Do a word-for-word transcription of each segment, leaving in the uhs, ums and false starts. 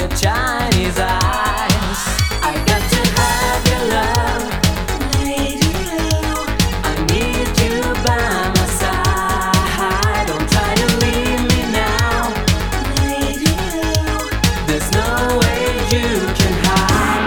Chinese eyes. I got to have your love, lady. I need you by my side. Don't try to leave me now, lady. There's no way you can hide,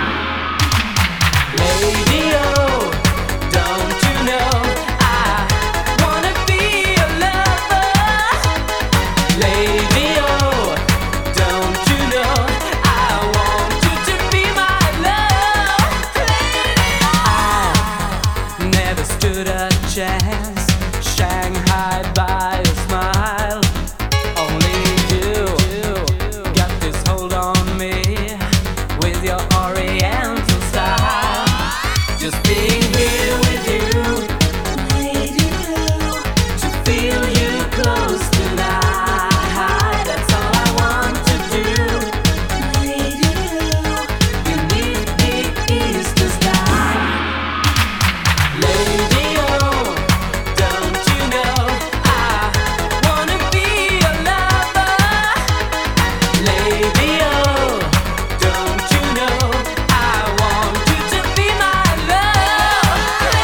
lady. Oh, don't you know I wanna be your lover, lady. Oh, don't you know I want you to be my love. I never stood a chance, Shanghai by a smile. Only you got this hold on me with your oriental style. Just being here with you, lady, to feel you close tonight. That's all I want to do, lady. You need the Easter sky, lady. Oh, don't you know I wanna be your lover, lady. Oh, don't you know I want you to be my love,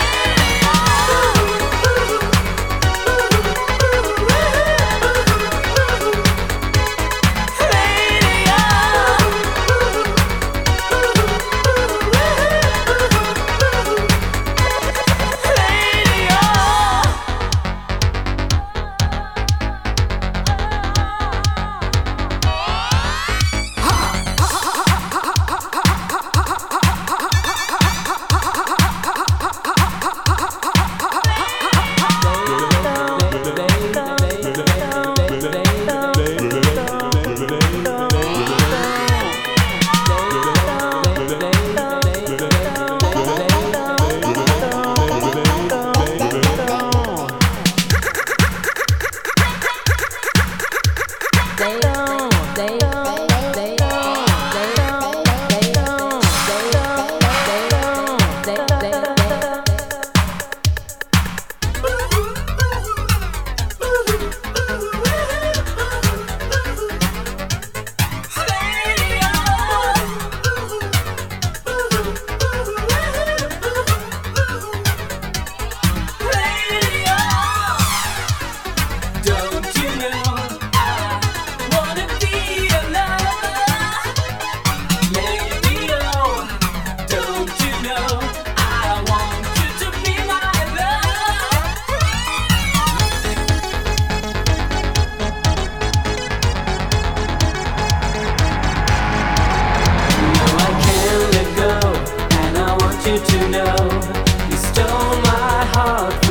don't you know I wanna be your lover, lady. Oh, don't you know I want you to be my love. No, I can't let go, and I want you to know you stole my heart.